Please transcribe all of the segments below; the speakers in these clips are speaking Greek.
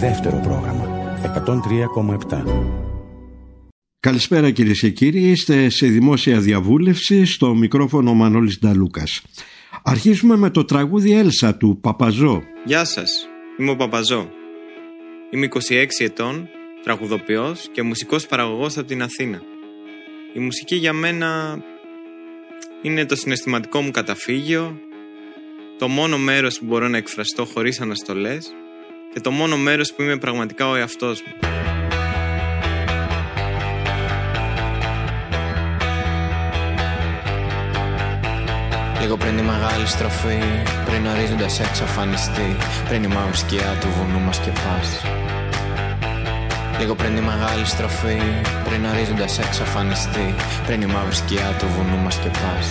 Δεύτερο πρόγραμμα 103,7. Καλησπέρα κυρίες και κύριοι, είστε σε δημόσια διαβούλευση, στο μικρόφωνο ο Μανώλης Νταλούκας. Αρχίζουμε με το τραγούδι Έλσα του Παπαζό. Γεια σας, είμαι ο Παπαζό. Είμαι 26 ετών, τραγουδοποιός και μουσικός παραγωγός από την Αθήνα. Η μουσική για μένα είναι το συναισθηματικό μου καταφύγιο, το μόνο μέρος που μπορώ να εκφραστώ χωρίς αναστολές και το μόνο μέρος που είμαι πραγματικά ο εαυτός μου. Λίγο πριν τη μεγάλη στροφή, πριν ορίζοντας εξαφανιστεί, πριν η μαύρη σκιά του βουνού μας και πας. Λίγο πριν τη μεγάλη στροφή, πριν ορίζοντας εξαφανιστεί, πριν η μαύρη σκιά του βουνού μας και πας.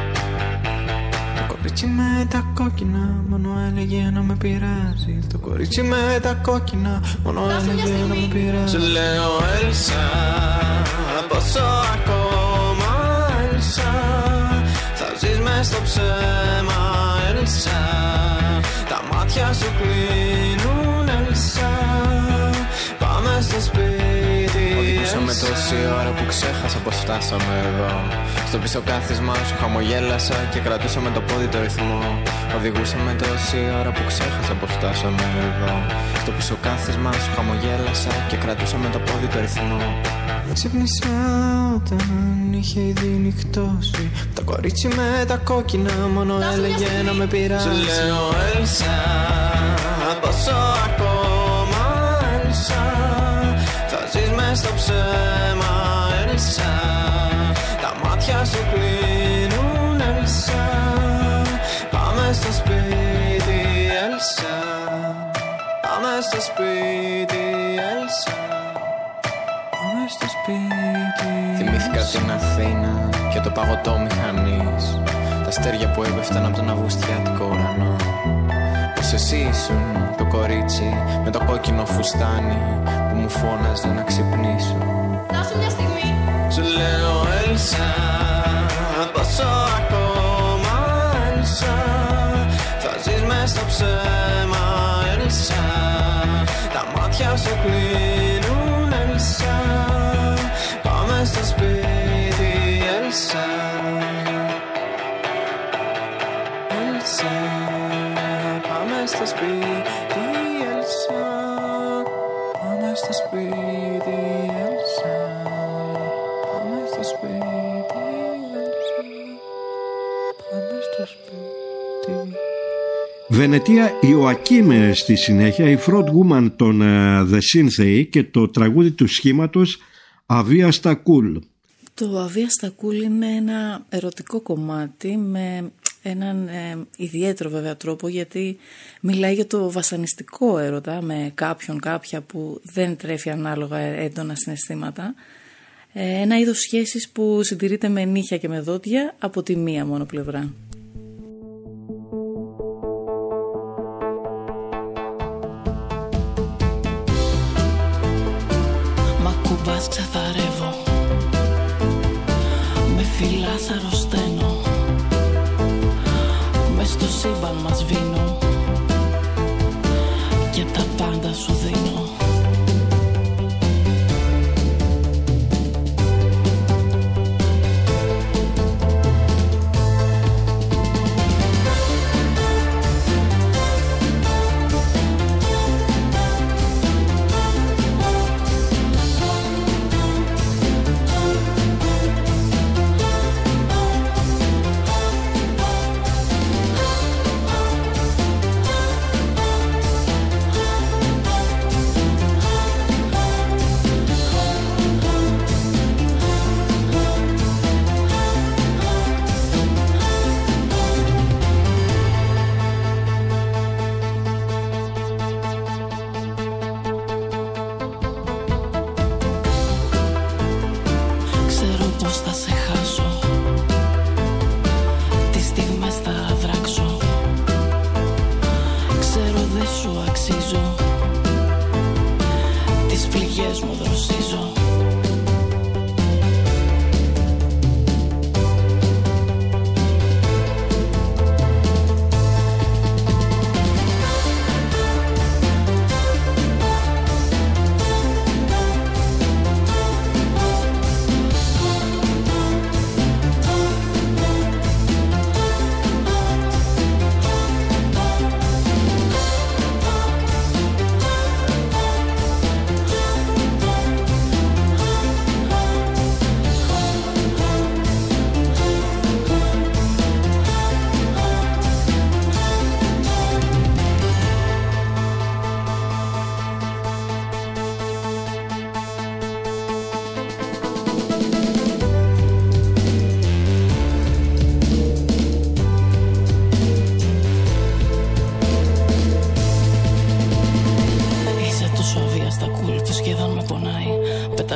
Το κορίτσι με τα κόκκινα, μόνο έλεγε να με πειράζει. Το κορίτσι με τα κόκκινα, μόνο έλεγε να με πειράζει. Σου λέω Έλσα, πόσο ακόμα Έλσα, θα ζεις μες στο ψέμα Έλσα, τα μάτια σου κλείνουν Έλσα, πάμε στο σπίτι. Οδηγούσαμε τόση ώρα που ξέχασα πως φτάσαμε εδώ. Στο πίσω κάθισμά σου χαμογέλασα και κρατούσαμε το πόδι το ρυθμό. Οδηγούσαμε τόση ώρα που ξέχασα πως φτάσαμε εδώ. Στο πίσω κάθισμά σου χαμογέλασα και κρατούσαμε το πόδι το ρυθμό. Ξύπνησα όταν είχε ήδη νυχτώσει. Το κορίτσι με τα κόκκινα μόνο έλεγε να με πειράζει. Σου λέω Έλσα, πόσο ακόμα Έλσα, θα ζεις μες στο ψέμα Έλσα, τα μάτια σου κλείνουν Έλσα, πάμε στο σπίτι Έλσα, πάμε στο σπίτι Έλσα, πάμε στο σπίτι. Θυμήθηκα την Αθήνα και το παγωτό μηχανής, τα αστέρια που έπεφταν από τον αυγουστιάτικο ουρανό. Πως εσύ ήσουν το κορίτσι με το κόκκινο φουστάνι που μου φώναζε να ξυπνήσω. Δώσου μια στιγμή. Σου λέω Έλσα, πόσο ακόμα Έλσα, θα ζεις μες στο ψέμα Έλσα, τα μάτια σου κλείνουν Έλσα, πάμε στο σπίτι Έλσα, Έλσα, πάμε στο σπίτι Έλσα, πάμε στο σπίτι Έλσα, πάμε στο σπίτι Έλσα, πάμε στο σπίτι. Βενετία Ιωακίμ στη συνέχεια, η front woman των The Synthei και το τραγούδι του σχήματος Αβίαστα Cool. Το Αβίαστα Cool είναι ένα ερωτικό κομμάτι με έναν ιδιαίτερο βέβαια τρόπο, γιατί μιλάει για το βασανιστικό έρωτα με κάποιον κάποια που δεν τρέφει ανάλογα έντονα συναισθήματα. Ένα είδος σχέσης που συντηρείται με νύχια και με δόντια από τη μία μόνο πλευρά. Μ' ακουμπάς ξεθαρεύω, με φυλάς αρρωσταίνω, μες στο σύμπαν μας βίνω και τα πάντα σου δίνω.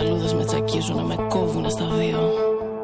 πεταλούδες με τσακίζουνε, με κόβουνε στα δύο.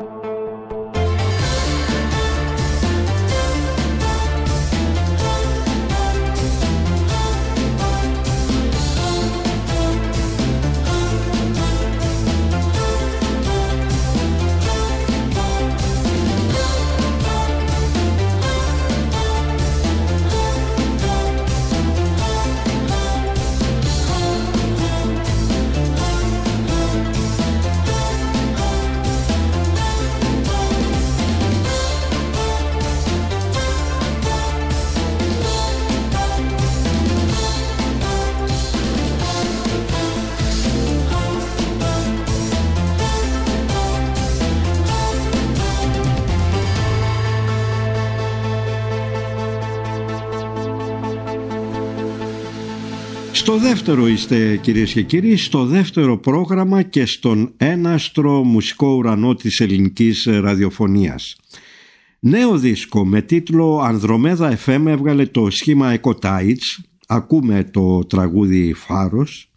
Στο δεύτερο είστε, κυρίες και κύριοι, στο δεύτερο πρόγραμμα και στον έναστρο μουσικό ουρανό της ελληνικής ραδιοφωνίας. Νέο δίσκο με τίτλο Ανδρομέδα FM έβγαλε το σχήμα Ecotides. Ακούμε το τραγούδι Φάρος.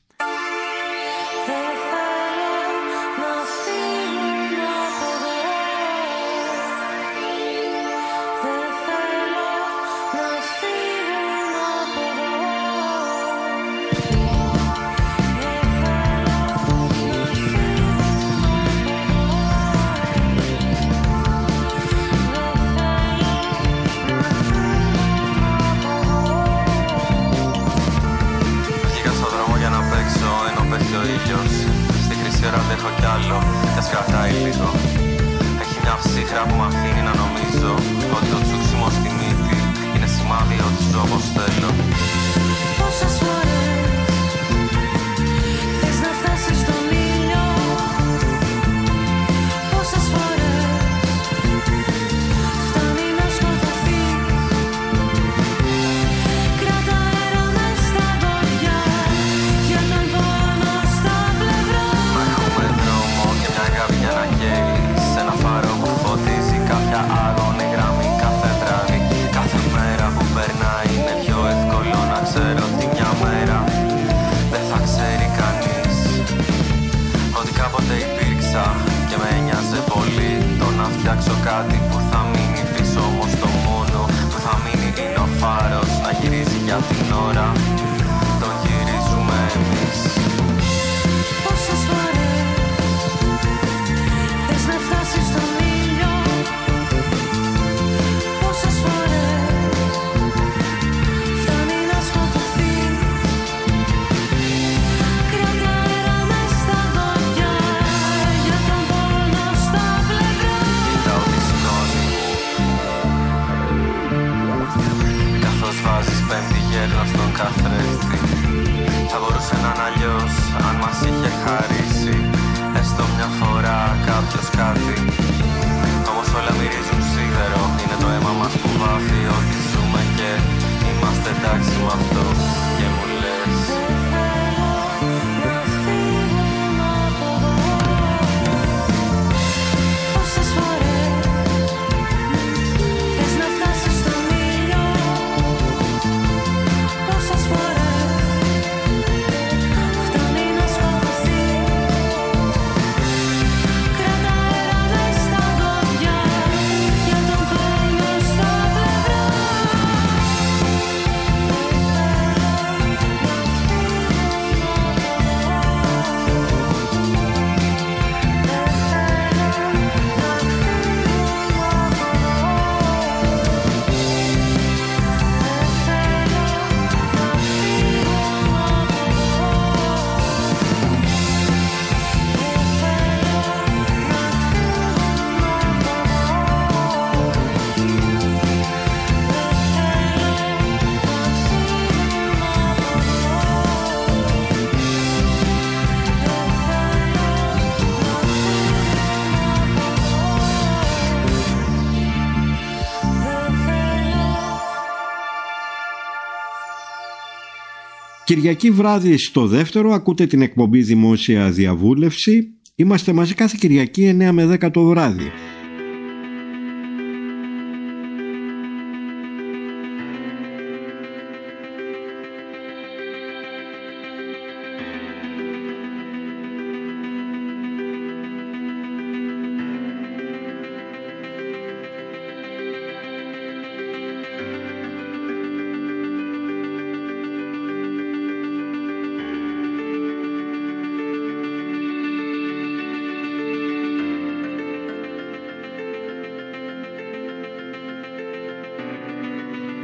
Κυριακή βράδυ στο δεύτερο ακούτε την εκπομπή Δημόσια Διαβούλευση. Είμαστε μαζί κάθε Κυριακή 9 με 10 το βράδυ.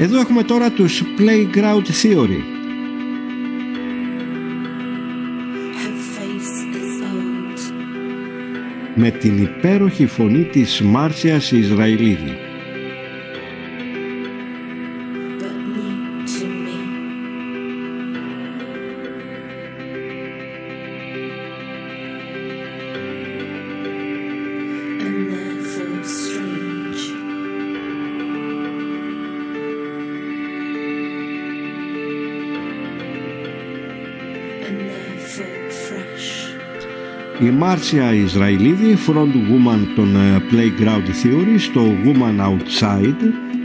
Εδώ έχουμε τώρα τους Playground Theory. Με την υπέροχη φωνή της Μάρσιας Ισραηλίδη. Η Μάρσια Ισραηλίδη, front woman των Playground Theory στο Woman Outside,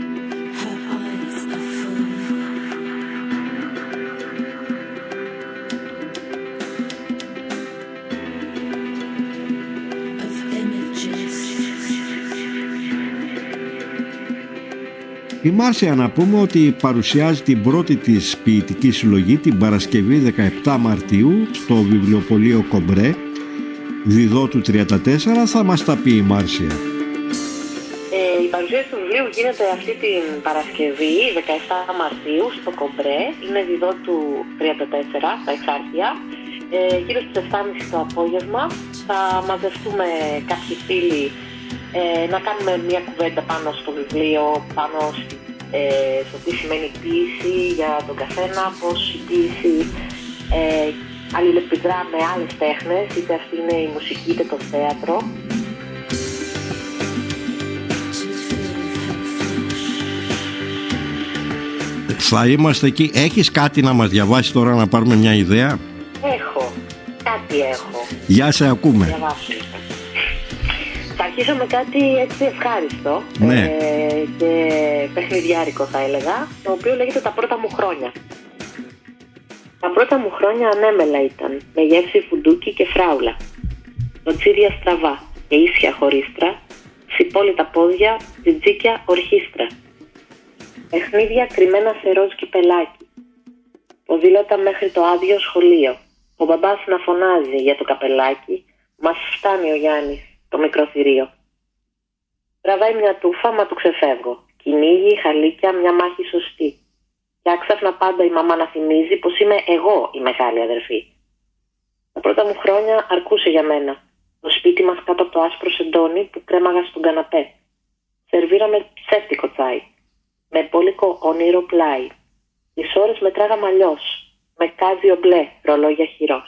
η Μάρσια, να πούμε ότι παρουσιάζει την πρώτη της ποιητική συλλογή την Παρασκευή 17 Μαρτίου στο βιβλιοπωλείο Κομπρέ, Διδό του 34. Θα μας τα πει η Μάρσια. Η παρουσίαση του βιβλίου γίνεται αυτή την Παρασκευή 17 Μαρτίου στο Κομπρέ. Είναι Διδό του 34 στα Εξάρχεια. Γύρω στις 7.30 το απόγευμα θα μαζευτούμε κάποιοι φίλοι να κάνουμε μια κουβέντα πάνω στο βιβλίο, πάνω στο τι σημαίνει ποίηση για τον καθένα, πώς η ποίηση αλληλεπιδρά με άλλες τέχνες, είτε αυτή είναι η μουσική είτε το θέατρο. Θα είμαστε εκεί. Έχεις κάτι να μας διαβάσει τώρα, να πάρουμε μια ιδέα? Κάτι έχω. Γεια, σε ακούμε. Θα αρχίσω με κάτι έτσι ευχάριστο, ναι, και παιχνιδιάρικο θα έλεγα, το οποίο λέγεται «Τα πρώτα μου χρόνια». Τα πρώτα μου χρόνια ανέμελα ήταν, με γεύση φουντούκι και φράουλα. Νοτσίδια στραβά και ίσια χωρίστρα, σιπόλυτα πόδια, τζιτζίκια ορχήστρα. Παιχνίδια κρυμμένα σε ροζ κυπελάκι. Ποδήλατα μέχρι το άδειο σχολείο. Ο μπαμπάς να φωνάζει για το καπελάκι, μας φτάνει ο Γιάννης, το μικρό θηρίο. Τραβάει μια τούφα, μα του ξεφεύγω. Κυνήγι, χαλίκια, μια μάχη σωστή. Και άξαφνα πάντα η μαμά να θυμίζει πως είμαι εγώ η μεγάλη αδερφή. Τα πρώτα μου χρόνια αρκούσε για μένα. Το σπίτι μας κάτω από το άσπρο σεντόνι που κρέμαγα στον καναπέ. Σερβίραμε ψεύτικο τσάι. Με πόλικο όνειρο πλάι. Τις ώρες μετράγαμε αλλιώς. Με κάζιο μπλε ρολόγια χειρός.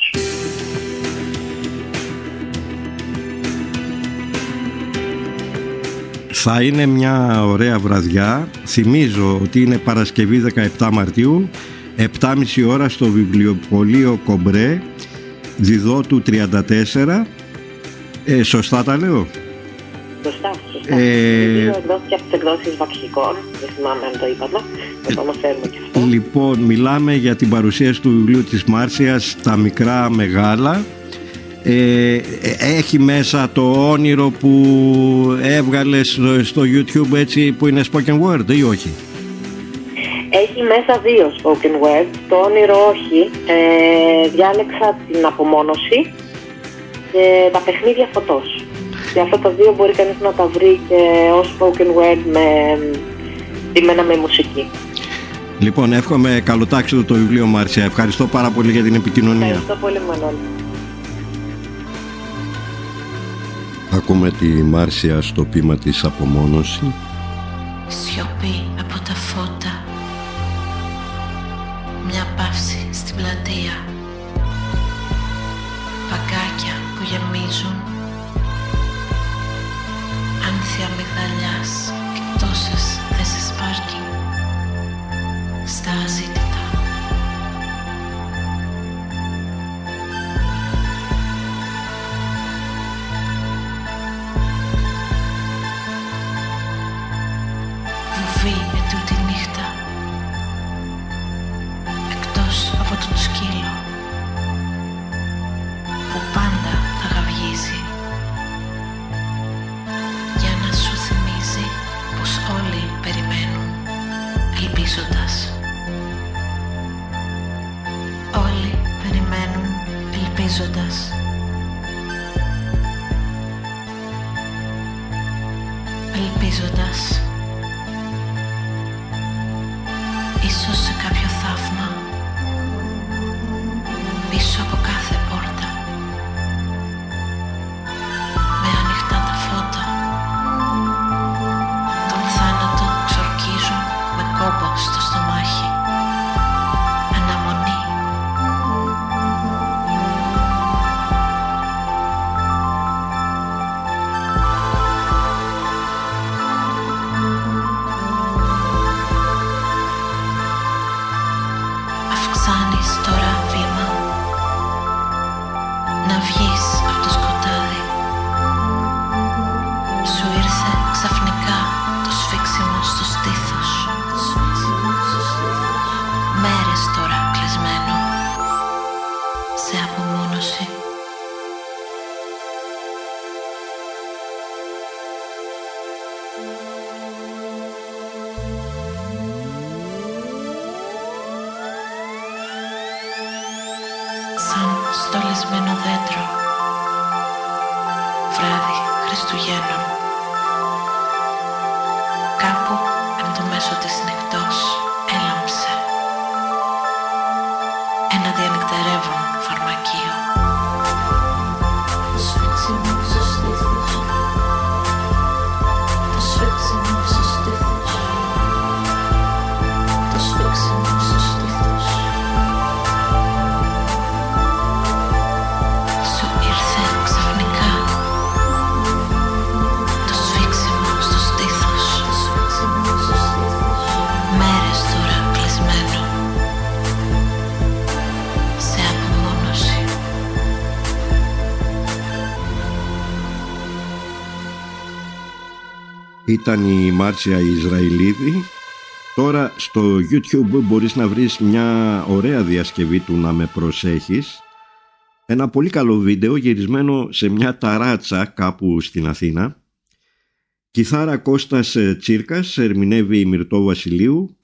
Θα είναι μια ωραία βραδιά. Θυμίζω ότι είναι Παρασκευή 17 Μαρτίου, 7.30 ώρα στο βιβλιοπωλείο Κομπρέ, Διδό του 34. Σωστά τα λέω? Σωστά. Εκδόθηκε από τις εκδόσεις Βαξικών. Δεν θυμάμαι αν το είπαμε. Το αναφέρουμε και αυτό. Λοιπόν, μιλάμε για την παρουσίαση του βιβλίου της Μάρσιας, «Τα μικρά μεγάλα». Έχει μέσα το όνειρο που έβγαλες στο YouTube, έτσι, που είναι spoken word, ή όχι? Έχει μέσα 2 spoken word. Το όνειρο όχι. Διάλεξα την απομόνωση και τα παιχνίδια φωτός. Και αυτά τα 2 μπορεί κανείς να τα βρει και ως spoken word με μουσική. Λοιπόν, εύχομαι καλοτάξιδο το βιβλίο, Μάρσια. Ευχαριστώ πάρα πολύ για την επικοινωνία. Ευχαριστώ πολύ, Μανώλη. Ακούμε τη Μάρσια στο ποίημα της «Απομόνωση». Σιωπή από τα φώτα, μια παύση στην πλατεία, παγκάκια που γεμίζουν, άνθια αμυγδαλιάς και τόσες θέσεις πάρκινγκ στα αζήτητα. Βουβή ετούτη νύχτα, εκτός από τον σκύλο που πάντα θα γαυγίζει, για να σου θυμίζει πως όλοι περιμένουν ελπίζοντας. Όλοι περιμένουν ελπίζοντας. Ελπίζοντας. πίσω σε κάποιο θαύμα, πίσω από κάθε πόρτα, με ανοιχτά τα φώτα, τον θάνατο ξορκίζουν με κόμπο στο στομάχι. Αναμονή. Αυξάνεις τώρα βήμα, να βγεις από το σκοτάδι. Σου ήρθε ξαφνικά το σφίξιμο στο στήθος. Μέρες τώρα κλεισμένο σε απομόνωση. Σαν στολισμένο δέντρο, βράδυ Χριστουγέννων, κάπου εν το μέσο της νυχτός έλαμψε ένα διανυκτερεύον φαρμακείο. Το σφίξιμο στο στήθος, το σφίξιμο στο στήθος, το σφίξιμο στο στήθος. Σου ήρθε ξαφνικά το σφίξιμο στο στήθος, μέρες τώρα κλεισμένο σε απομόνωση. Ήταν η Μάρτσια Ισραηλίδη. Τώρα στο YouTube μπορείς να βρεις μια ωραία διασκευή του «Να με προσέχεις». Ένα πολύ καλό βίντεο γυρισμένο σε μια ταράτσα κάπου στην Αθήνα. Κιθάρα Κώστας Τσίρκας, ερμηνεύει η Μυρτώ Βασιλείου.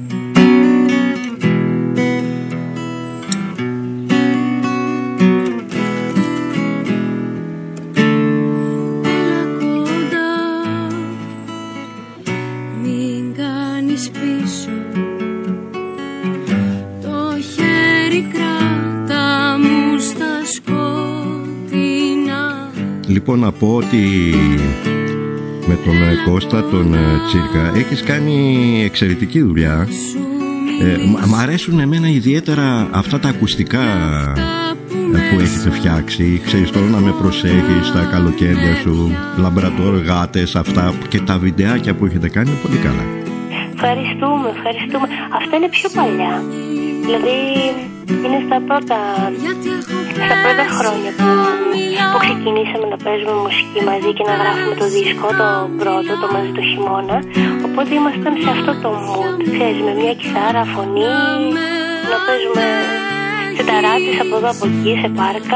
Μην κάνεις πίσω, το χέρι κράτα μου στα σκοτεινά. Λοιπόν, να πω ότι με τον Κώστα, τον Τσίρκα, έχεις κάνει εξαιρετική δουλειά. Μ' αρέσουν εμένα ιδιαίτερα αυτά τα ακουστικά που έχετε φτιάξει. Ξέρεις, τώρα «Να με προσέχεις», τα καλοκαίρια σου, λαμπρατόρ, γάτες, αυτά, και τα βιντεάκια που έχετε κάνει είναι πολύ καλά. Ευχαριστούμε. Αυτά είναι πιο παλιά. Δηλαδή είναι στα πρώτα χρόνια που ξεκινήσαμε να παίζουμε μουσική μαζί και να γράφουμε το δίσκο, το πρώτο, το «Μαζί το χειμώνα». Οπότε ήμασταν σε αυτό το mood, ξέρεις, με μια κιθάρα, φωνή, να παίζουμε σε ταράτσες από εδώ από εκεί, σε πάρκα.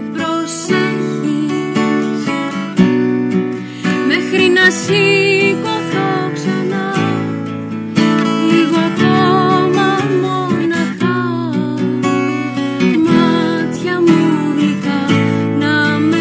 Μέχρι να σηκωθώ ξανά, λίγο ακόμα μοναχά, μάτια μου γλυκά, να με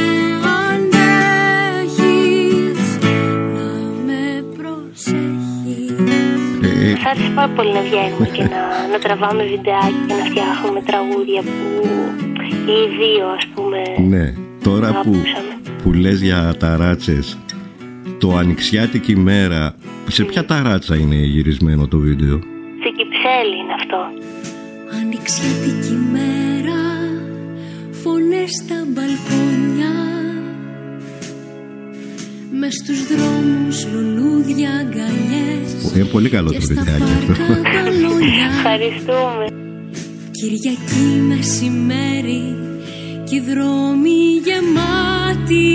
αντέχεις, να με προσέχεις. Θα άρεσε πάρα πολύ να βγαίνουμε και να τραβάμε βιντεάκια και να φτιάχνουμε τραγούδια που και οι δύο, ας πούμε. Ναι, τώρα που λες για ταράτσες, το Ανοιξιάτικη μέρα, σε ποια ταράτσα είναι γυρισμένο το βίντεο? Σε Κυψέλη είναι αυτό. Ανοιξιάτικη μέρα, φωνές στα μπαλκόνια, μες στους δρόμους λουλούδια, αγκαλιές. Είναι πολύ καλό το βιντεάκι αυτό. Ευχαριστούμε. Κυριακή μεσημέρι κι οι δρόμοι γεμάτοι,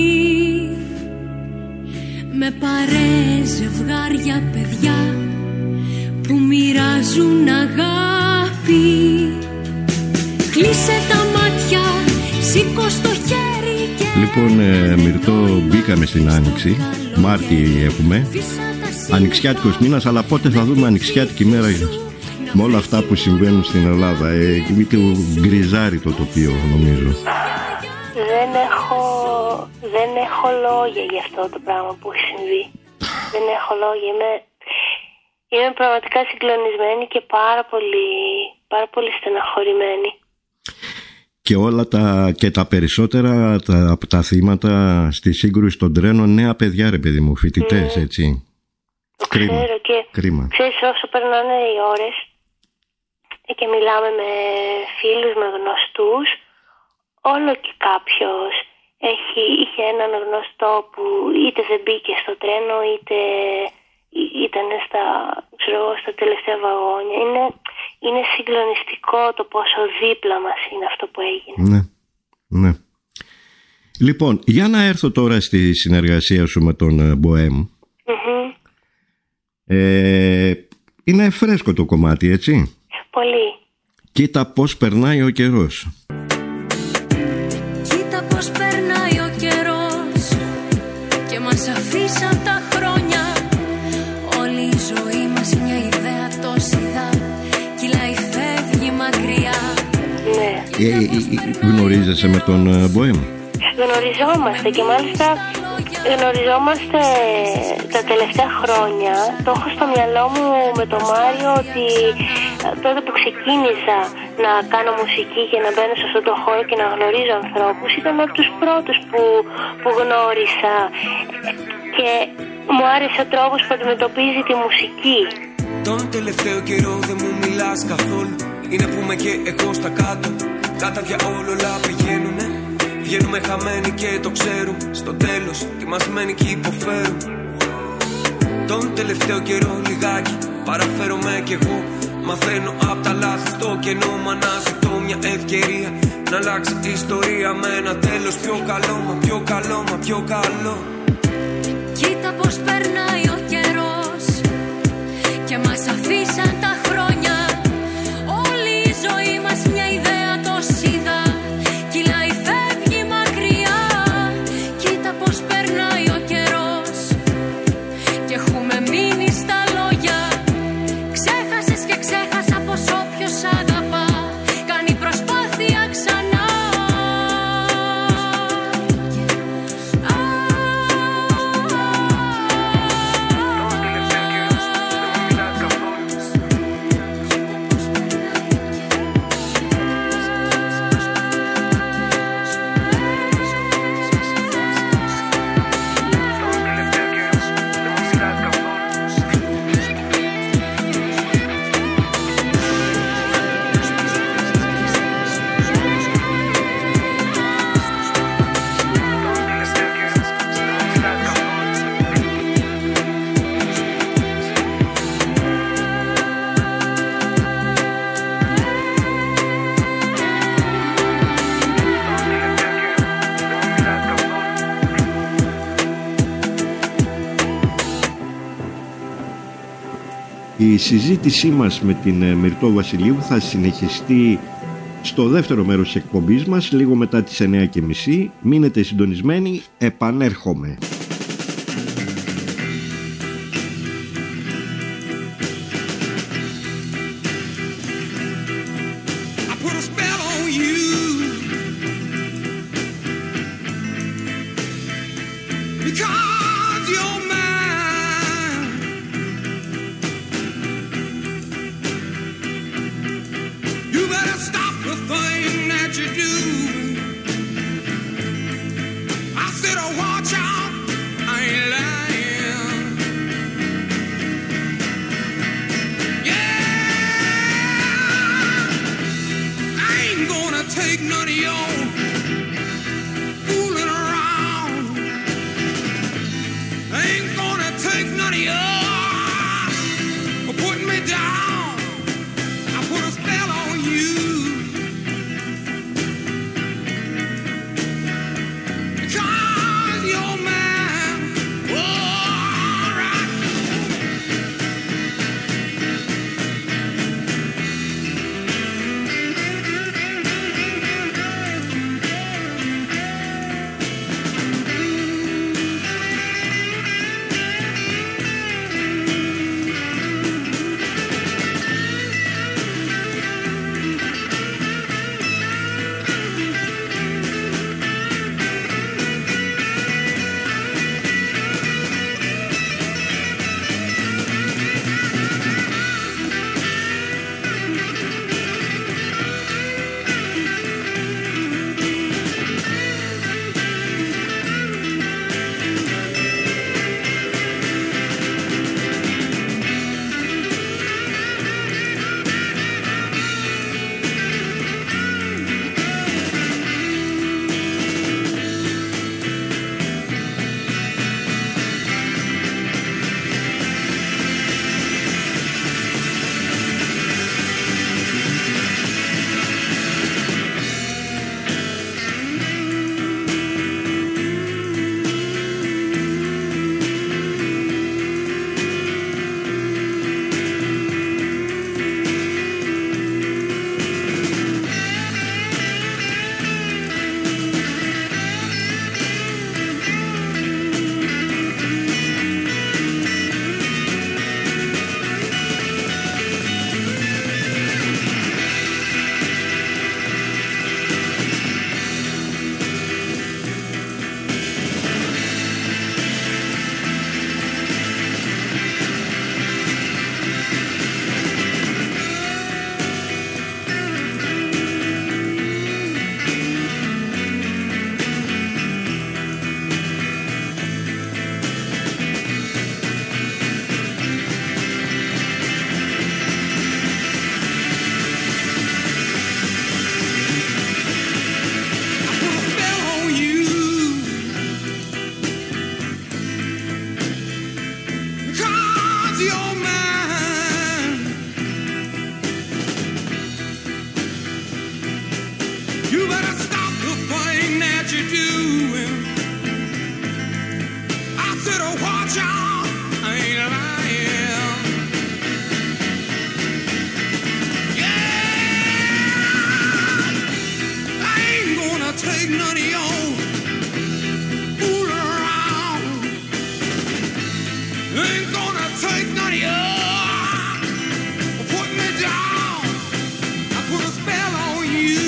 με παρέες, ζευγάρια, παιδιά που μοιράζουν αγάπη. Κλείσε τα μάτια, σήκω στο χέρι και... Λοιπόν, Μυρτώ, μπήκαμε στην Άνοιξη. Μάρτι έχουμε. Ανοιξιάτικος μήνας, αλλά πότε θα δούμε Ανοιξιάτικη μέρα με όλα αυτά που συμβαίνουν στην Ελλάδα? Γκριζάρει το τοπίο, νομίζω. Δεν έχω λόγια για αυτό το πράγμα που έχει συμβεί. Δεν έχω λόγια. Είμαι πραγματικά συγκλονισμένη και πάρα πολύ στεναχωρημένη. Και όλα τα περισσότερα από τα θύματα στη σύγκρουση των τρένων, νέα παιδιά, ρε παιδί μου, φοιτητές, έτσι. Το ξέρω και κρίμα. Ξέρεις, όσο περνάνε οι ώρες και μιλάμε με φίλους, με γνωστούς, όλο και κάποιος είχε έναν γνωστό που είτε δεν μπήκε στο τρένο, είτε ήταν στα τελευταία βαγόνια. Είναι συγκλονιστικό το πόσο δίπλα μας είναι αυτό που έγινε. Ναι. Λοιπόν, για να έρθω τώρα στη συνεργασία σου με τον Μποέμ. Είναι φρέσκο το κομμάτι, έτσι. Πολύ. Κοίτα πως περνάει ο καιρός. Κοίτα πως περνάει ο καιρός και μας αφήσαν τα χρόνια. Όλη η ζωή μας μια ιδέα τόση δα, κυλάει, φεύγει μακριά. Ναι. Γνωρίζεσαι με τον Μποέμ? Γνωριζόμαστε και μάλιστα γνωριζόμαστε τα τελευταία χρόνια. Το έχω στο μυαλό μου με τον Μάριο ότι τότε που ξεκίνησα να κάνω μουσική και να μπαίνω σε αυτό το χώρο και να γνωρίζω ανθρώπους, ήταν από τους πρώτους που γνώρισα και μου άρεσε ο τρόπος που αντιμετωπίζει τη μουσική. Τον τελευταίο καιρό δεν μου μιλάς καθόλου. Είναι που είμαι και εγώ στα κάτω. Κάτα διαόλολα πηγαίνουνε. Βγαίνουμε χαμένοι και το ξέρουν. Στο τέλος τι μας μένει και υποφέρουν. Τον τελευταίο καιρό λιγάκι παραφέρομαι κι εγώ. Μαθαίνω απ' τα λάθη στο κενό. Μ' αναζητώ μια ευκαιρία να αλλάξει η ιστορία με ένα τέλος πιο καλό. Μα πιο καλό, μα πιο καλό. Κοίτα πως περνάει ο καιρός και μας αφήσαν τα χρόνια. Όλη η ζωή μας μια ιδέα τόση δα, κυλάει, φεύγει μακριά. Κοίτα πως περνάει ο καιρός και έχουμε μείνει στα λόγια. Ξέχασες και ξέχασα πως όποιος αγαπά κάνει προσπάθεια ξανά. Η συζήτησή μας με την Μυρτώ Βασιλείου θα συνεχιστεί στο δεύτερο μέρος της εκπομπής μας, λίγο μετά τις 9:30. Μείνετε συντονισμένοι, επανέρχομαι. you doing? I said, oh, watch out, I ain't lying. Yeah, I ain't gonna take none of your fool around. Ain't gonna take none of your put me down. I put a spell on you.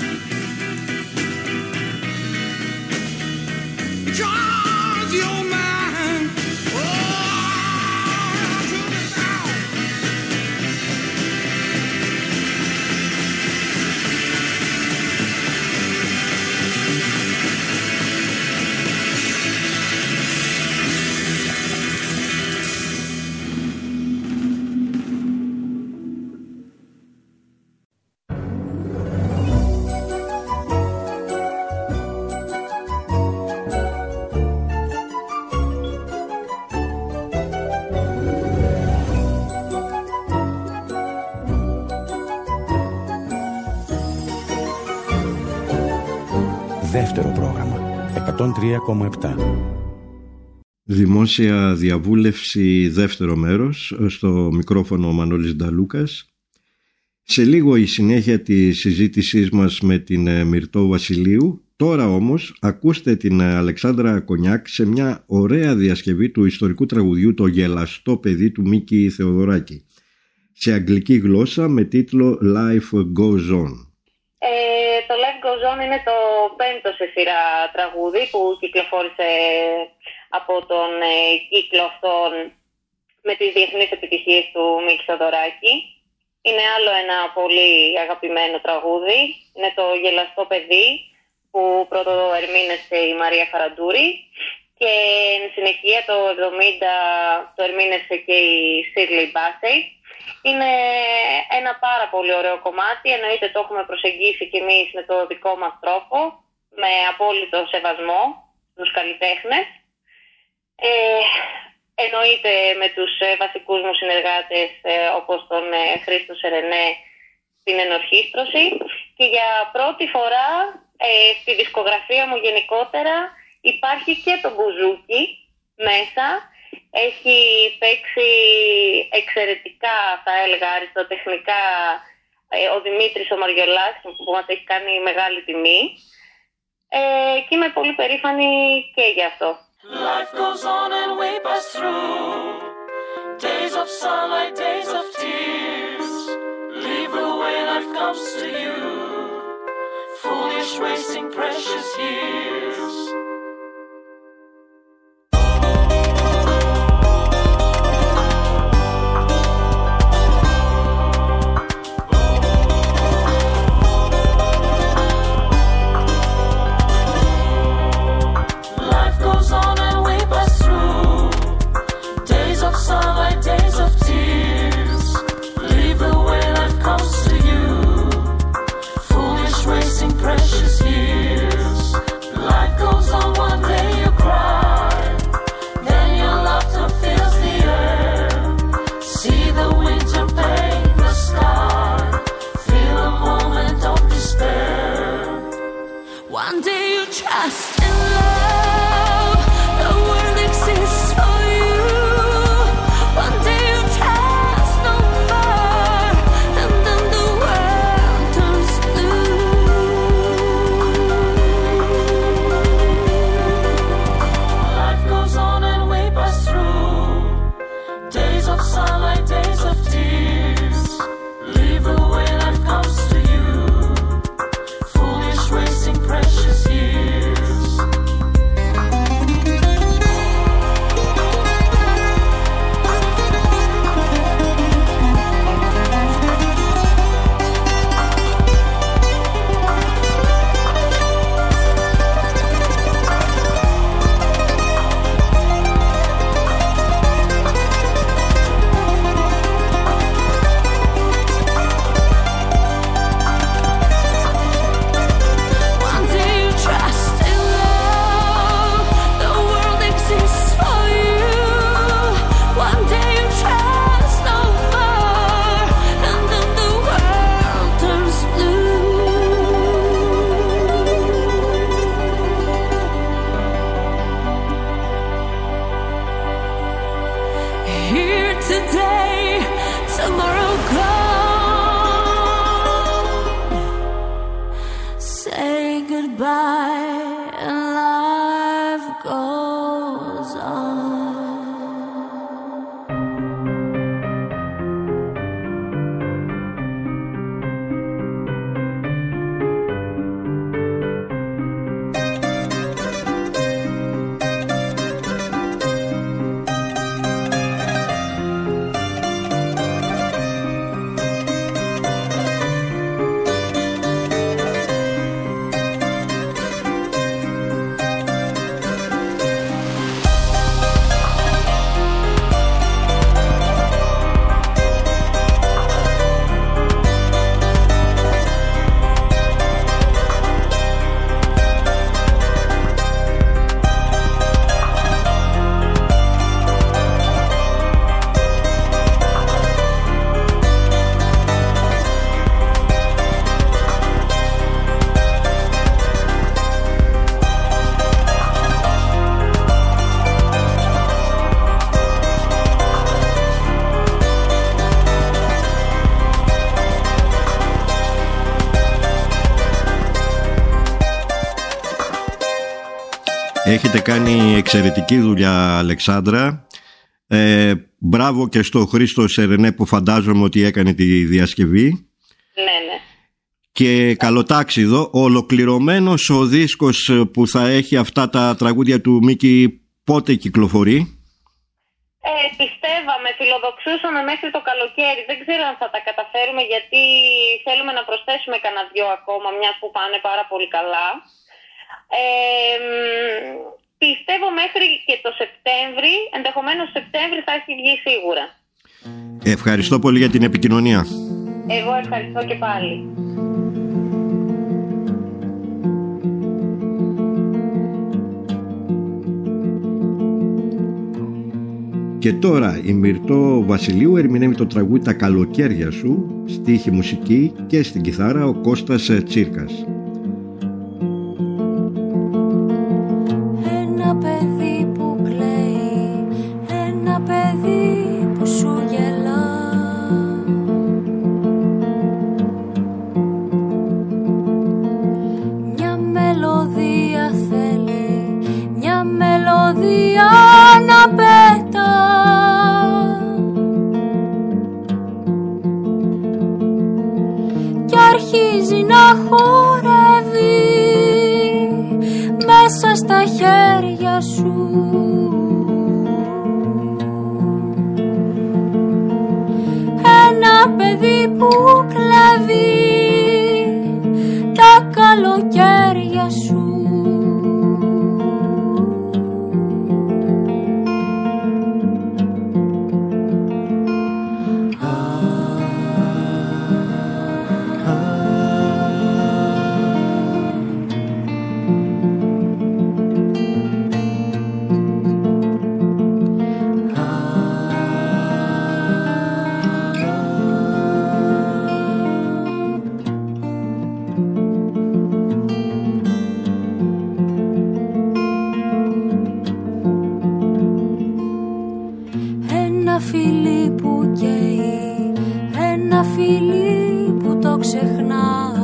Because you're mine. Oh, took me down. Δεύτερο πρόγραμμα 103,7. Δημόσια διαβούλευση, δεύτερο μέρος, στο μικρόφωνο ο Μανώλης Νταλούκας. Σε λίγο η συνέχεια της συζήτησής μας με την Μυρτώ Βασιλείου. Τώρα όμως ακούστε την Αλεξάνδρα Κονιάκ σε μια ωραία διασκευή του ιστορικού τραγουδιού «Το γελαστό παιδί» του Μίκη Θεοδωράκη, σε αγγλική γλώσσα με τίτλο Life Goes On. Το Life Goes On είναι το 5ο σε σειρά τραγούδι που κυκλοφόρησε από τον κύκλο αυτόν με τις διεθνείς επιτυχίες του Μίκη Θεοδωράκη. Είναι άλλο ένα πολύ αγαπημένο τραγούδι. Είναι το Γελαστό παιδί που πρώτο ερμήνευσε η Μαρία Χαραντούρη και εν συνεχεία το 70 το ερμήνευσε και η Σίρλι Μπάσεϊ. Είναι ένα πάρα πολύ ωραίο κομμάτι, εννοείται το έχουμε προσεγγίσει κι εμείς με το δικό μας τρόπο, με απόλυτο σεβασμό στους καλλιτέχνες. Εννοείται με τους βασικούς μου συνεργάτες όπως τον Χρήστο Σερενέ στην ενορχήστρωση και για πρώτη φορά στη δισκογραφία μου γενικότερα υπάρχει και το μπουζούκι μέσα. Έχει παίξει εξαιρετικά, θα έλεγα, αριστοτεχνικά ο Δημήτρης ο Μαριολάς που μας έχει κάνει μεγάλη τιμή και είμαι πολύ περήφανη και γι' αυτό. Life goes on and we pass through days of sunlight, days of tears. Live the way life comes to you, foolish wasting precious years. Sunlight, days of tears. Live the way life comes to you, foolish wasting precious years. Life goes on. Έχετε κάνει εξαιρετική δουλειά, Αλεξάνδρα. Μπράβο και στο Χρήστο Σερενέ που φαντάζομαι ότι έκανε τη διασκευή. Ναι. Και καλοτάξιδο, ολοκληρωμένος ο δίσκος που θα έχει αυτά τα τραγούδια του Μίκη, πότε κυκλοφορεί? Πιστεύαμε, φιλοδοξούσαμε μέχρι το καλοκαίρι. Δεν ξέρω αν θα τα καταφέρουμε, γιατί θέλουμε να προσθέσουμε κανένα δυο ακόμα, μιας που πάνε πάρα πολύ καλά. Πιστεύω μέχρι και το Σεπτέμβρη, ενδεχομένως Σεπτέμβρη θα έχει βγει σίγουρα. Ευχαριστώ πολύ για την επικοινωνία. Εγώ ευχαριστώ και πάλι. Και τώρα η Μυρτώ Βασιλείου ερμηνεύει το τραγούδι «Τα καλοκαίρια σου», στίχη, μουσική και στην κιθάρα ο Κώστας Τσίρκας. Ένα παιδί που κλαίει, ένα παιδί που σου γελά, μια μελωδία θέλει, μια μελωδία να πετά, κι αρχίζει να χορεύει μέσα στα χέρια σου. Ένα παιδί που κλέβει τα καλοκαίρια σου. Ένα φιλί που καίει, ένα φιλί που το ξεχνάς,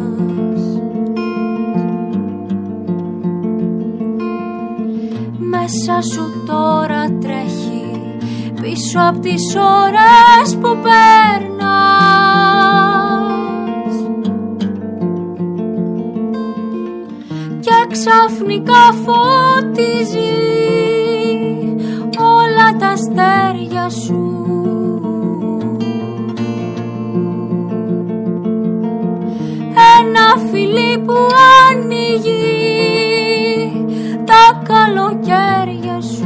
μέσα σου τώρα τρέχει, πίσω απ' τις ώρες που περνάς, και ξαφνικά φωτίζει όλα τα αστέρια σου. Ένα φιλί που ανοίγει τα καλοκαίρια σου.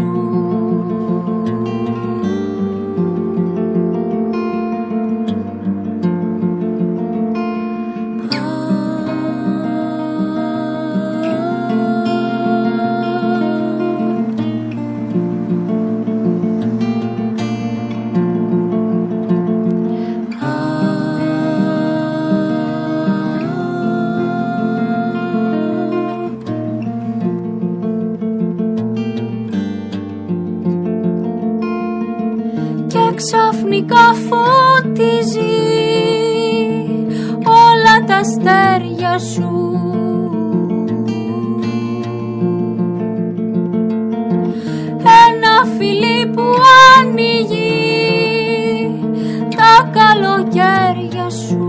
Ξαφνικά φωτίζει όλα τα αστέρια σου. Ένα φιλί που ανοίγει τα καλοκαίρια σου.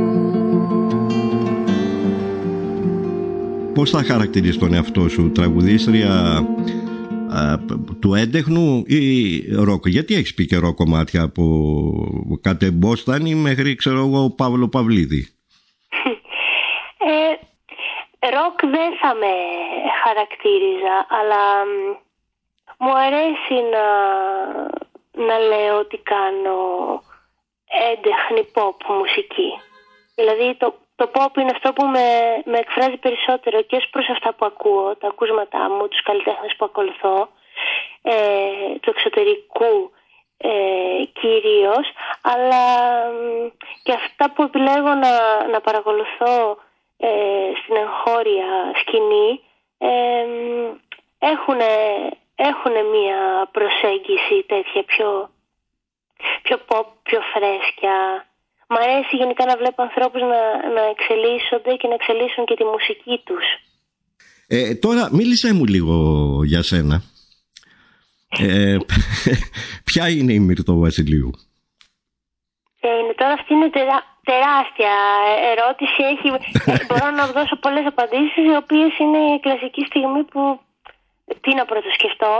Πώς θα χαρακτηρίζεις τον εαυτό σου, τραγουδίστρια του έντεχνου ή ροκ? Γιατί έχεις πει και ροκ κομμάτια από Κατεμπόστανη μέχρι, ξέρω εγώ, Παύλο Παυλίδη? Ροκ δεν θα με χαρακτήριζα, αλλά μου αρέσει να λέω ότι κάνω έντεχνη pop μουσική. Δηλαδή το pop είναι αυτό που με εκφράζει περισσότερο και ως προς αυτά που ακούω, τα ακούσματά μου, τους καλλιτέχνες που ακολουθώ, του εξωτερικού κυρίως, αλλά και αυτά που επιλέγω να παρακολουθώ στην εγχώρια σκηνή έχουν μια προσέγγιση τέτοια πιο pop, πιο φρέσκια. Μ' αρέσει γενικά να βλέπω ανθρώπους να εξελίσσονται και να εξελίσσουν και τη μουσική τους. Τώρα μίλησέ μου λίγο για σένα. Ποια είναι η Μύρτο Βασιλείου? Τώρα αυτή είναι τεράστια ερώτηση. Μπορώ να δώσω πολλές απαντήσεις, οι οποίες είναι η κλασική στιγμή που τι να πρωτοσκεφτώ.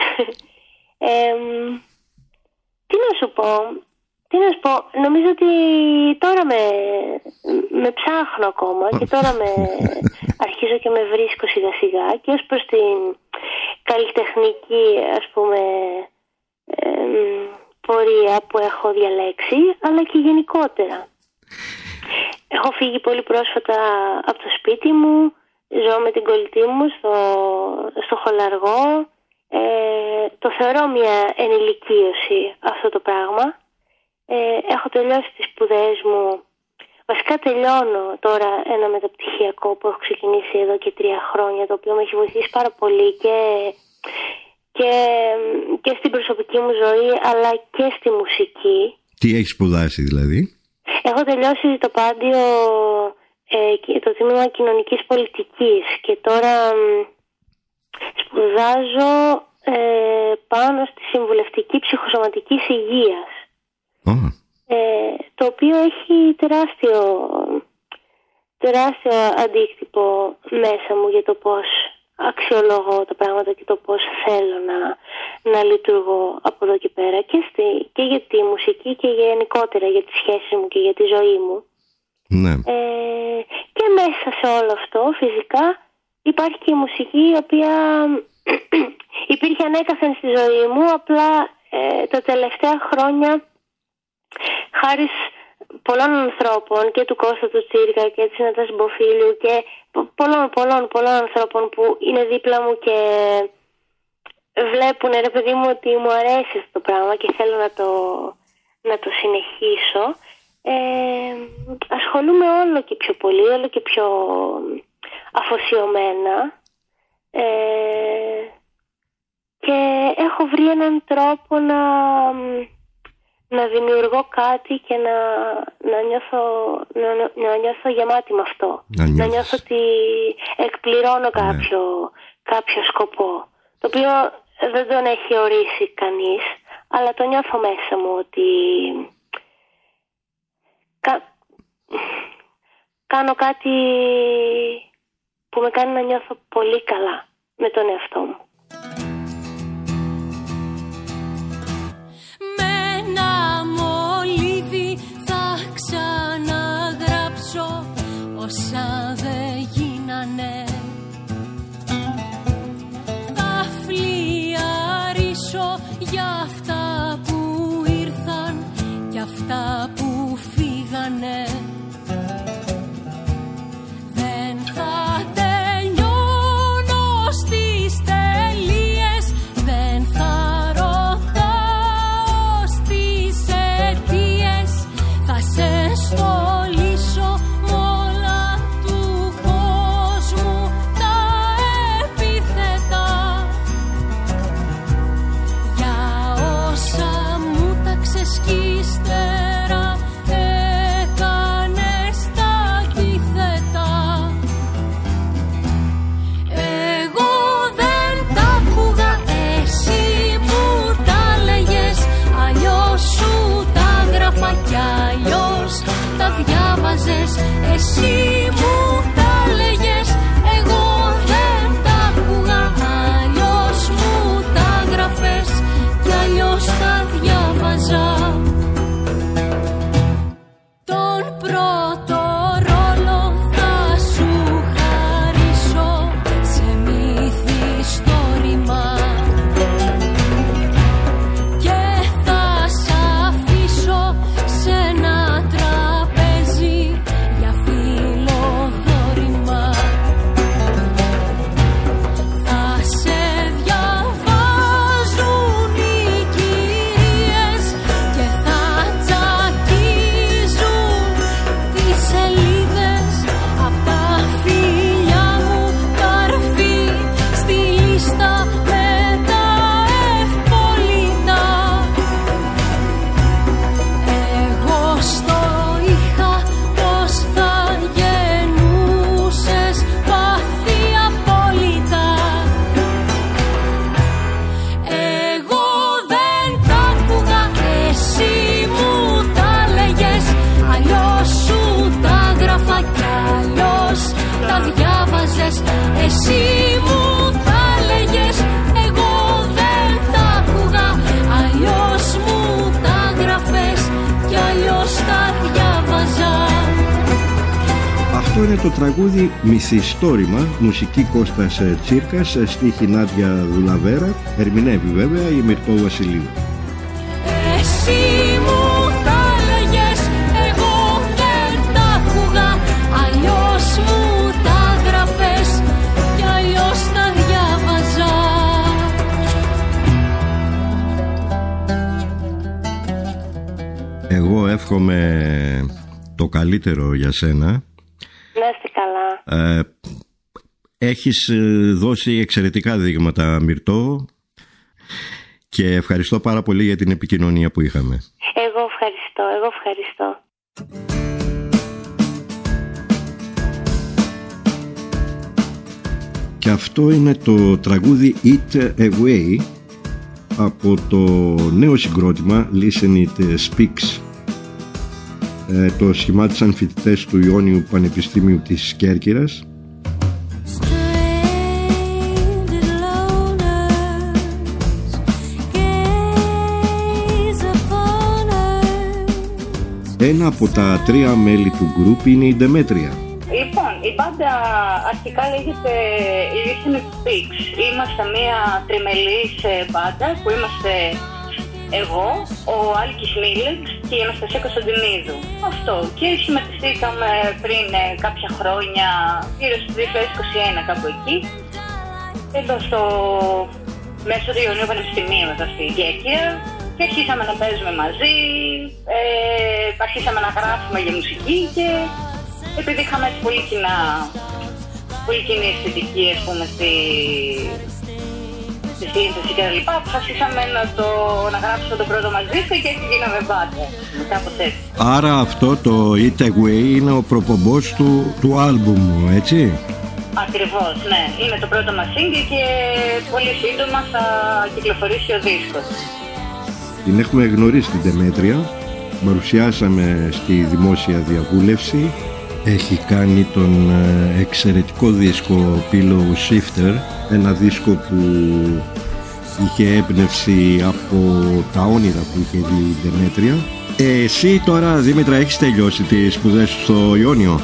Τι να σου πω. Νομίζω ότι τώρα με ψάχνω ακόμα και τώρα αρχίζω και με βρίσκω σιγά σιγά και ως προς την καλλιτεχνική, ας πούμε, πορεία που έχω διαλέξει, αλλά και γενικότερα. Έχω φύγει πολύ πρόσφατα από το σπίτι μου, ζω με την κολλητή μου στο Χολαργό. Το θεωρώ μια ενηλικίωση αυτό το πράγμα. Έχω τελειώσει τις σπουδές μου. Βασικά τελειώνω τώρα ένα μεταπτυχιακό που έχω ξεκινήσει εδώ και 3 χρόνια, το οποίο με έχει βοηθήσει πάρα πολύ και στην προσωπική μου ζωή, αλλά και στη μουσική. Τι έχεις σπουδάσει δηλαδή? Έχω τελειώσει το Πάντιο, το τμήμα κοινωνικής πολιτικής, και τώρα σπουδάζω πάνω στη συμβουλευτική ψυχοσωματικής υγείας. Το οποίο έχει τεράστιο αντίκτυπο μέσα μου για το πώς αξιολογώ τα πράγματα και το πώς θέλω να λειτουργώ από εδώ και πέρα και για τη μουσική και γενικότερα για τις σχέσεις μου και για τη ζωή μου. Ναι. Και μέσα σε όλο αυτό φυσικά υπάρχει και η μουσική, η οποία υπήρχε ανέκαθεν στη ζωή μου, απλά τα τελευταία χρόνια, χάρη πολλών ανθρώπων και του Κώστα του Τσίρικα και της Νατάς Μποφίλιου και πολλών ανθρώπων που είναι δίπλα μου και βλέπουν, ρε παιδί μου, ότι μου αρέσει αυτό το πράγμα και θέλω να το συνεχίσω, ασχολούμαι όλο και πιο πολύ, όλο και πιο αφοσιωμένα, και έχω βρει έναν τρόπο να δημιουργώ κάτι και να νιώθω γεμάτη με αυτό. Να νιώθω ότι εκπληρώνω κάποιο σκοπό, το οποίο δεν τον έχει ορίσει κανείς, αλλά το νιώθω μέσα μου ότι κάνω κάτι που με κάνει να νιώθω πολύ καλά με τον εαυτό μου. Όσα δεν γίνανε, θα φλιαρίσω για αυτά που ήρθαν και αυτά που φύγανε. Δεν θα τελειώνω στις τελείες, δεν θα ρωτάω στις αιτίες, θα σε στολίσω σκύστερα, έκανες τα αντίθετα. Εγώ δεν τα άκουγα, εσύ μου τα λέγες, αλλιώς σου τα γράφα κι αλλιώς τα διάβαζες. Εσύ μου τα λέγες, εγώ δεν τα άκουγα, αλλιώς μου τα γράφες κι αλλιώς τα διάβαζα. Τον πρώτο ρόλο θα σου χαρίσω σε μυθιστόρημα και θα σ' αφήσω σε ένα τραπέζι για φιλοσοφία. Αυτό είναι το τραγούδι Μυθιστόρημα, μουσική Κώστας Τσίρκας, στίχη Νάντια Δουλαβέρα, ερμηνεύει βέβαια η Μυρτώ Βασιλείου. Εσύ μου τα λέγες, εγώ δεν τα άκουγα, αλλιώς μου τα γράφες κι αλλιώς τα διάβαζα. Εγώ εύχομαι το καλύτερο για σένα. Να είστε καλά. Έχεις δώσει εξαιρετικά δείγματα, Μυρτώ, και ευχαριστώ πάρα πολύ για την επικοινωνία που είχαμε. Εγώ ευχαριστώ. Και αυτό είναι το τραγούδι It Away από το νέο συγκρότημα Listen It Speaks. Το σχημάτισαν φοιτητές του Ιόνιου Πανεπιστήμιου της Κέρκυρας. Ένα από τα 3 μέλη του γκρουπ είναι η Ντεμέτρια. Λοιπόν, η μπάντα αρχικά λέγεται Listen It Speaks. Είμαστε μια τριμελής μπάντα που είμαστε εγώ, ο Άλκης Μίλεξ και η Αναστασία Κωνσταντινίδου. Αυτό. Και συμμετείχαμε πριν κάποια χρόνια, γύρω στο 2021 κάπου εκεί, εδώ στο μέσο του Ιωνίου Πανεπιστημίου εδώ στην Κέρκυρα, και αρχίσαμε να παίζουμε μαζί, αρχίσαμε να γράφουμε για μουσική και επειδή είχαμε έτσι πολύ κοινή αισθητική, ας πούμε, στη σύνθεση και τα λοιπά, αποφασίσαμε να γράψουμε το πρώτο μας δίσκο και έτσι γίναμε μπάντα, κάπως έτσι. Άρα αυτό το It Away είναι ο προπομπός του άλμπουμ, έτσι? Ακριβώς, ναι. Είναι το πρώτο μας single και πολύ σύντομα θα κυκλοφορήσει ο δίσκος. Την έχουμε γνωρίσει την Ντεμέτρια, παρουσιάσαμε στη δημόσια διαβούλευση. Έχει κάνει τον εξαιρετικό δίσκο Pillow Shifter, ένα δίσκο που είχε έμπνευση από τα όνειρα που είχε δει η Ντεμέτρια. Εσύ τώρα, Δήμητρα, έχεις τελειώσει τις σπουδές σου στο Ιόνιο?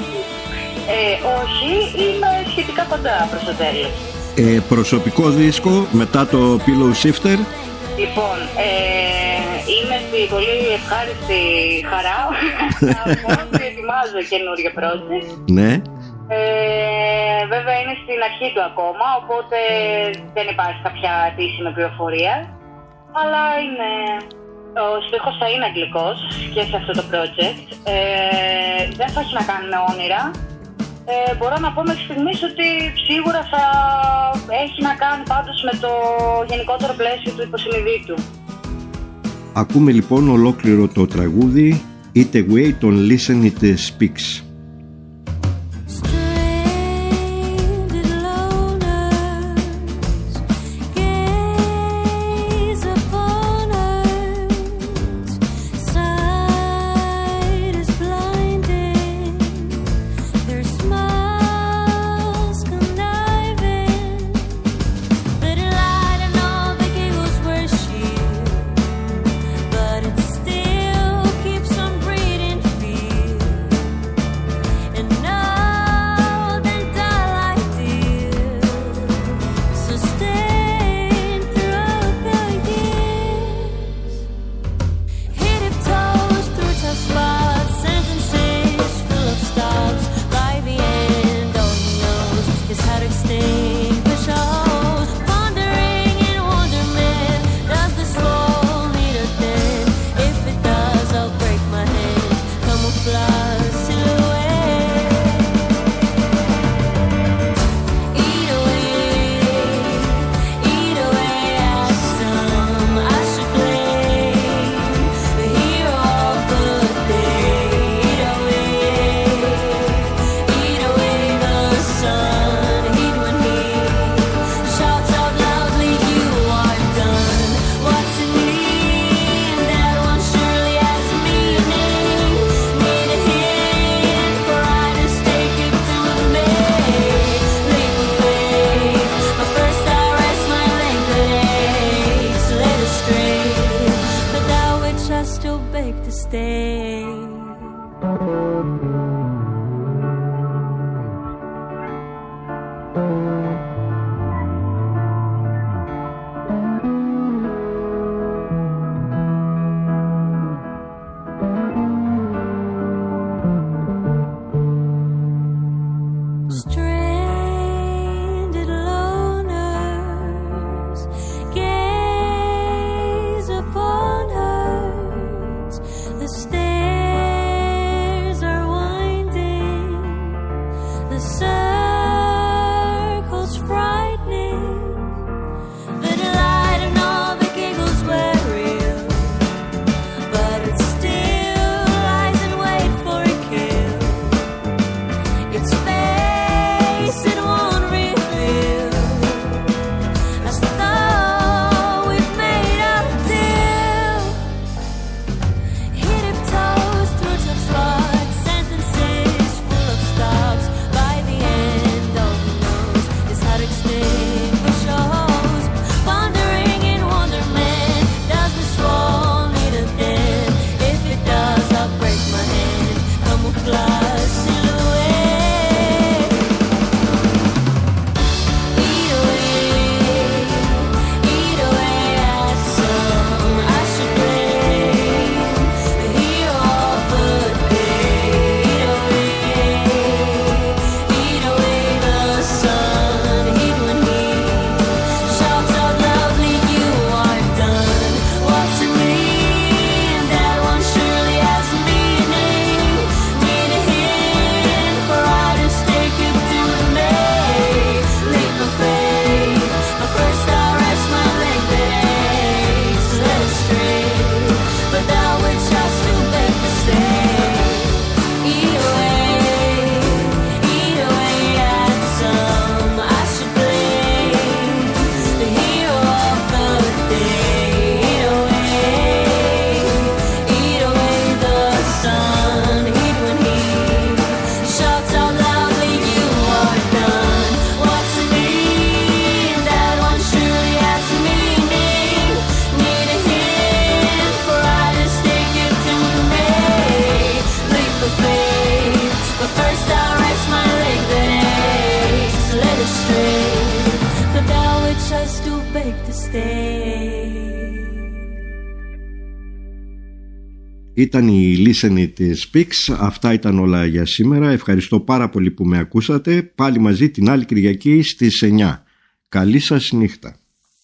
Όχι, είμαι σχετικά κοντά προς το τέλος. Προσωπικό δίσκο μετά το Pillow Shifter? Λοιπόν, είμαι στη πολύ ευχάριστη χαρά να ετοιμάζω καινούργια project. Ναι. Βέβαια είναι στην αρχή του ακόμα, οπότε δεν υπάρχει κάποια επίσημη πληροφορία. Αλλά ο στίχος θα είναι αγγλικός και σε αυτό το project. Δεν θα έχει να κάνει με όνειρα. Μπορώ να πω μέχρι στιγμής ότι σίγουρα θα έχει να κάνει πάντως με το γενικότερο πλαίσιο του υποσυνειδήτου. Ακούμε λοιπόν ολόκληρο το τραγούδι It Away των Listen It Speaks. Ήταν η Listen It Speaks. Αυτά ήταν όλα για σήμερα. Ευχαριστώ πάρα πολύ που με ακούσατε. Πάλι μαζί την άλλη Κυριακή στις 9. Καλή σας νύχτα.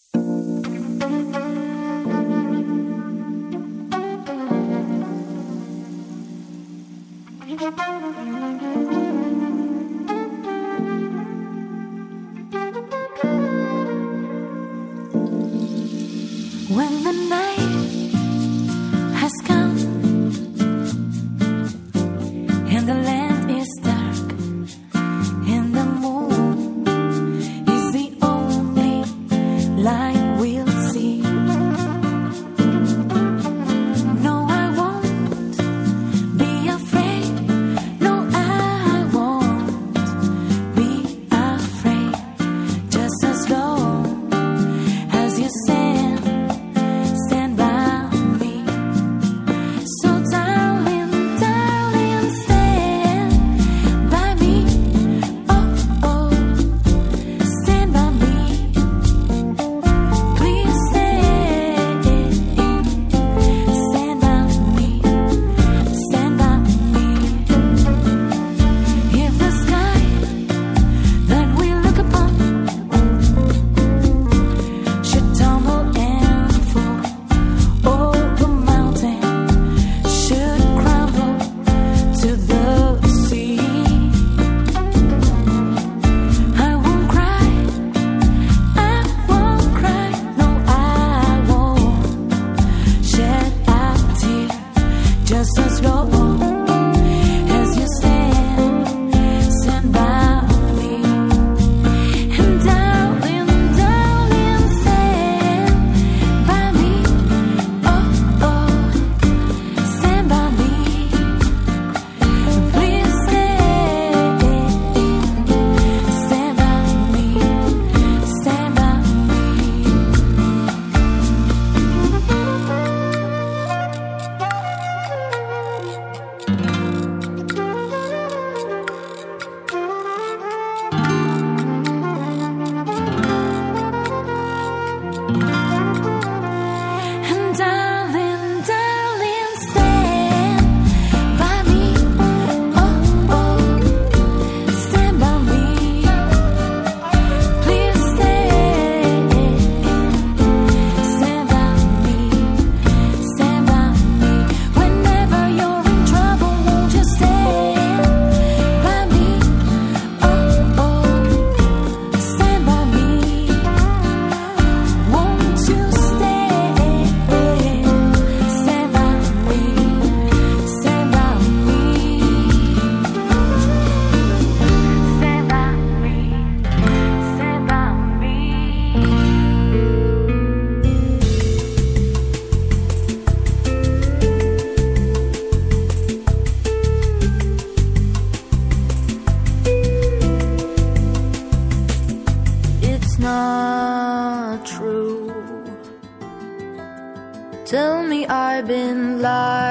Tell me I've been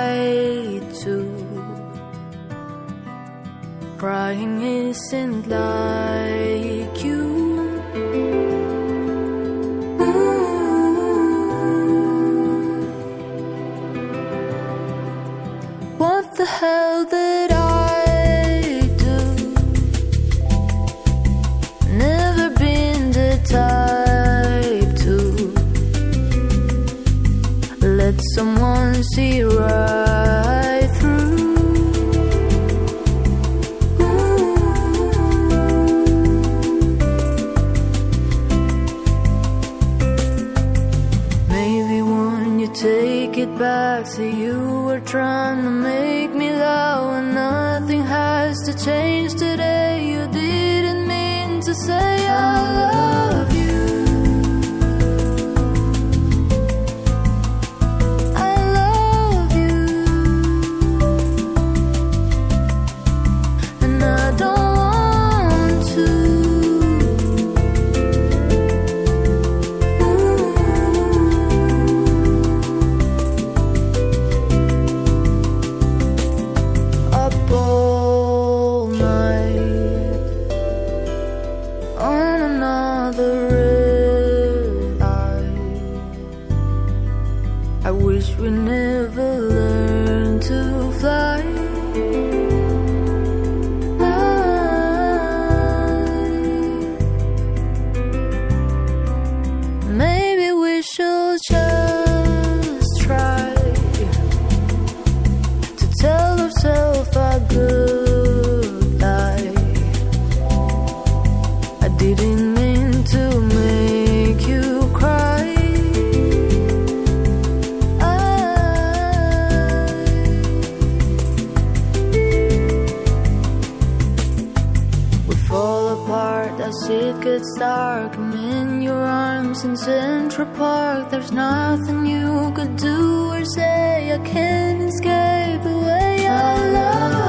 lied to. Crying isn't like you. What the hell did I do? Never been the type to let someone see right through. Maybe when you take it back, say you were trying to make me laugh, and nothing has to change today. You didn't mean to say I love you. I love you, and I don't want to. Up all night on another red eye. I wish we never learned apart as it gets dark. I'm in your arms in Central Park. There's nothing you could do or say. I can't escape the way I love